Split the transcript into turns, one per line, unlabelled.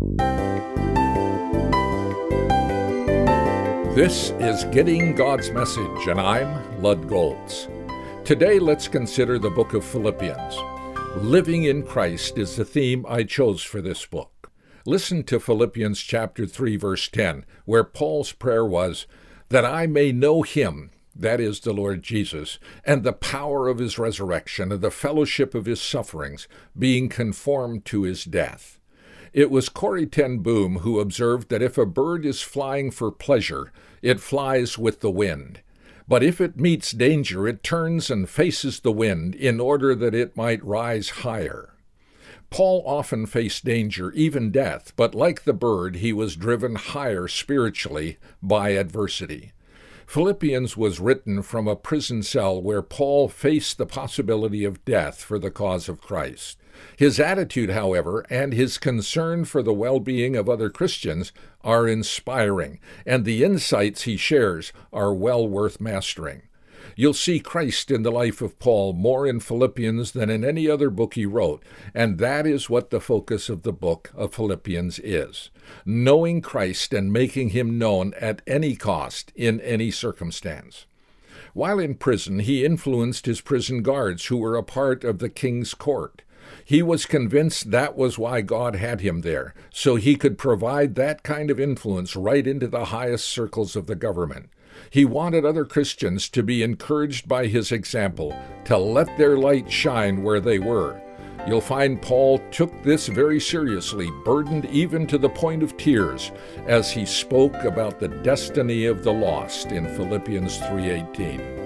This is Getting God's Message, and I'm Lud Goltz. Today, let's consider the book of Philippians. Living in Christ is the theme I chose for this book. Listen to Philippians chapter 3, verse 10, where Paul's prayer was, "That I may know him," that is the Lord Jesus, "and the power of his resurrection, and the fellowship of his sufferings, being conformed to his death." It was Corrie ten Boom who observed that if a bird is flying for pleasure, it flies with the wind. But if it meets danger, it turns and faces the wind in order that it might rise higher. Paul often faced danger, even death, but like the bird, he was driven higher spiritually by adversity. Philippians was written from a prison cell where Paul faced the possibility of death for the cause of Christ. His attitude, however, and his concern for the well-being of other Christians are inspiring, and the insights he shares are well worth mastering. You'll see Christ in the life of Paul more in Philippians than in any other book he wrote, and that is what the focus of the book of Philippians is. Knowing Christ and making him known at any cost, in any circumstance. While in prison, he influenced his prison guards who were a part of the king's court. He was convinced that was why God had him there, so he could provide that kind of influence right into the highest circles of the government. He wanted other Christians to be encouraged by his example, to let their light shine where they were. You'll find Paul took this very seriously, burdened even to the point of tears, as he spoke about the destiny of the lost in Philippians 3:18.